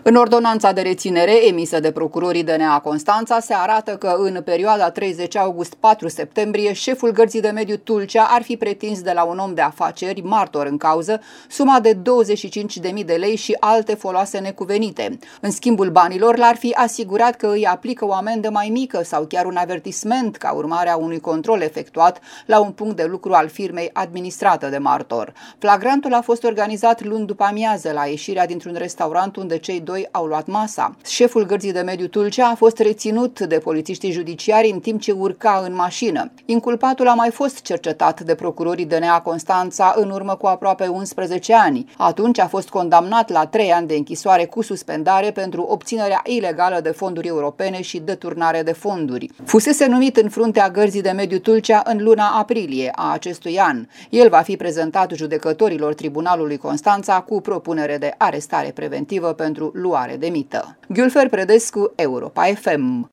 În ordonanța de reținere emisă de procurorii DNA Constanța se arată că în perioada 30 august-4 septembrie șeful Gărzii de Mediu Tulcea ar fi pretins de la un om de afaceri, martor în cauză, suma de 25.000 de lei și alte foloase necuvenite. În schimbul banilor l-ar fi asigurat că îi aplică o amendă mai mică sau chiar un avertisment ca urmare a unui control efectuat la un punct de lucru al firmei administrată de martor. Flagrantul a fost organizat luni după amiază la ieșirea dintr-un restaurant unde cei doi au luat masa. Șeful Gărzii de Mediu Tulcea a fost reținut de polițiștii judiciari în timp ce urca în mașină. Inculpatul a mai fost cercetat de procurorii DNA Constanța în urmă cu aproape 11 ani. Atunci a fost condamnat la 3 ani de închisoare cu suspendare pentru obținerea ilegală de fonduri europene și deturnare de fonduri. Fusese numit în fruntea Gărzii de Mediu Tulcea în luna aprilie a acestui an. El va fi prezentat judecătorilor Tribunalului Constanța cu propunere de arestare preventivă pentru luare de mită. Gülfer Predescu, Europa FM.